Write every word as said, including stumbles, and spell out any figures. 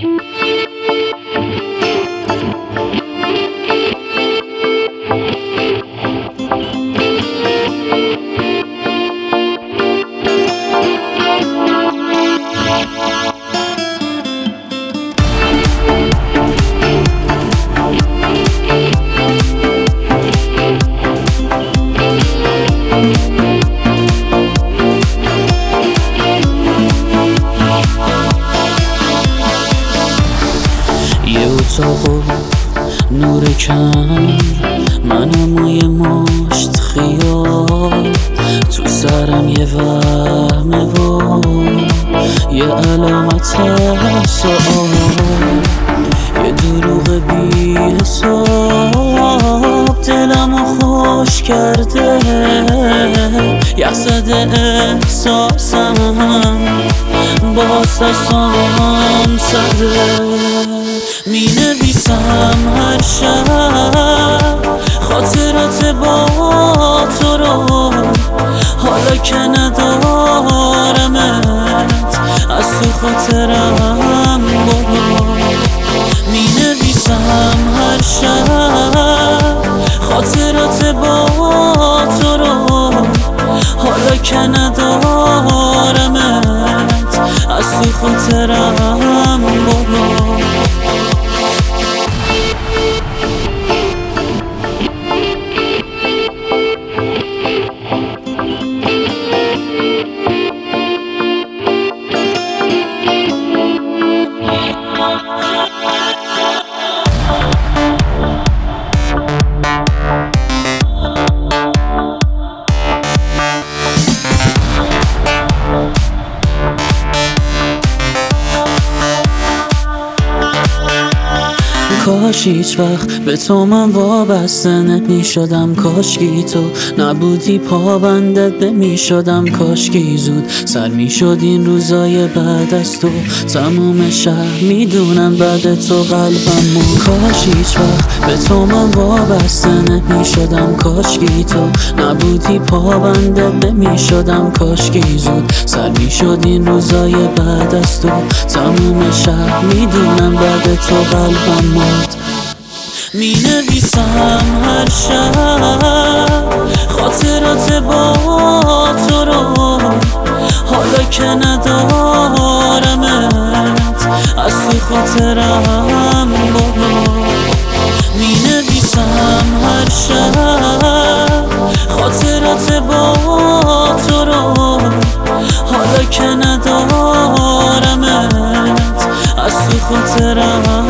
یه اتاق و نور کم، منم و یه مشت خیال، تو سرم یه وهمه و یه علامت سوال، یه دروغ بی حساب دلمو خوش کرده، یخ زده احساسم باز دستام سرده. می نویسم هر شب خاطرات با تو رو، حالا که ندارمت از تو خاطرم برو. می نویسم هر شب خاطرات با تو رو، حالا که ندارمت از تو خاطرم برو. کاش هیچ وقت به تو من وابسته نمی شدم، کاشکی تو نبودی پابندت نمی شدم، کاشکی زود سر می شد این روزای بعد از تو، تموم شهر می دونن بعد تو قلبم مرد. کاش هیچ وقت به تو من وابسته نمی شدم، کاشکی تو نبودی پابندت نمی شدم، کاشکی زود سر می شد این روزای بعد از تو، تموم شهر می دونن بعد تو قلبم مرد. می نویسم هر شب خاطرات با تو رو، حالا که ندارمت از تو خاطرم برو. می نویسم هر شب خاطرات با تو رو، حالا که ندارمت از تو خاطرم